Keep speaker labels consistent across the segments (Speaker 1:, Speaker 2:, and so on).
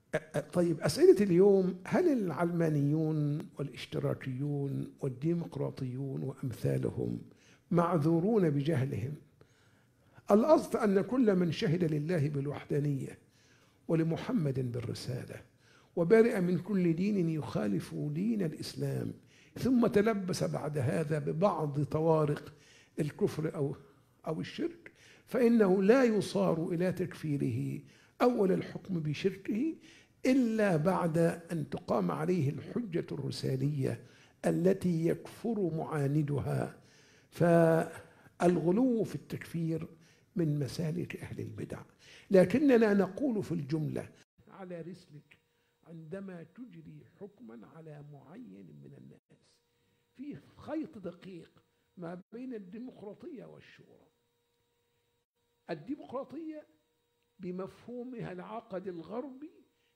Speaker 1: طيب أسئلة اليوم: هل العلمانيون والاشتراكيون والديمقراطيون وأمثالهم معذورون بجهلهم؟ الأصل أن كل من شهد لله بالوحدانية ولمحمد بالرسالة وبرئ من كل دين يخالف دين الإسلام ثم تلبس بعد هذا ببعض طوارق الكفر أو الشرك، فإنه لا يصار إلى تكفيره أول الحكم بشركه إلا بعد أن تقام عليه الحجة الرسالية التي يكفر معاندها. فالغلو في التكفير من مسالك أهل البدع، لكننا نقول في الجملة على رسلك عندما تجري حكما على معين من الناس في خيط دقيق ما بين الديمقراطية والشورى. الديمقراطية بمفهومها العقد الغربي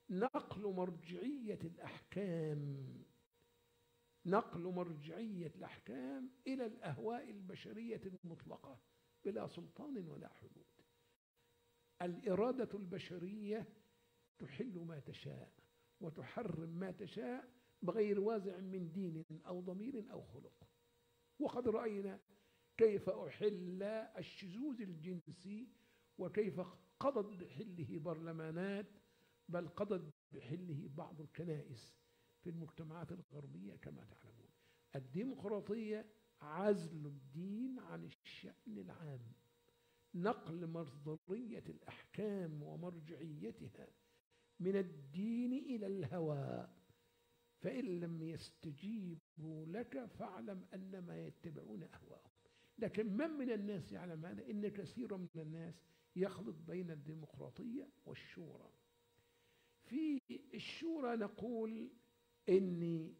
Speaker 1: نقل مرجعية الأحكام إلى الأهواء البشرية المطلقة بلا سلطان ولا حدود. الإرادة البشرية تحل ما تشاء وتحرم ما تشاء بغير وازع من دين أو ضمير أو خلق. وقد رأينا كيف أحل الشذوذ الجنسي وكيف قضت بحله برلمانات، بل قضت بحله بعض الكنائس في المجتمعات الغربية كما تعلمون. الديمقراطية عزل الدين عن الشأن العام، نقل مصدرية الأحكام ومرجعيتها من الدين إلى الهوى، فإن لم يستجيبوا لك فاعلم أنما يتبعون أهواءهم. لكن من الناس يعلم هذا؟ إن كثير من الناس يخلط بين الديمقراطية والشورى. في الشورى نقول إن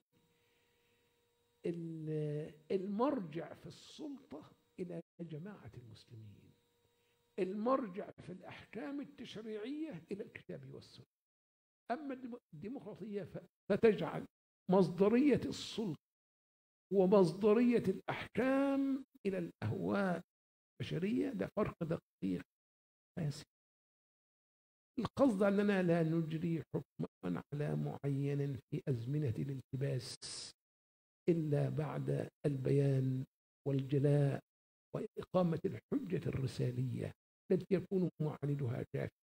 Speaker 1: المرجع في السلطة إلى جماعة المسلمين، المرجع في الأحكام التشريعية إلى الكتاب والسنة. أما الديمقراطية فتجعل مصدرية السلطة ومصدرية الأحكام إلى الأهواء البشرية. ده فرق دقيق. القصد أننا لا نجري حكما على معين في أزمنة الالتباس إلا بعد البيان والجلاء وإقامة الحجة الرسالية التي يكون معاندها كافر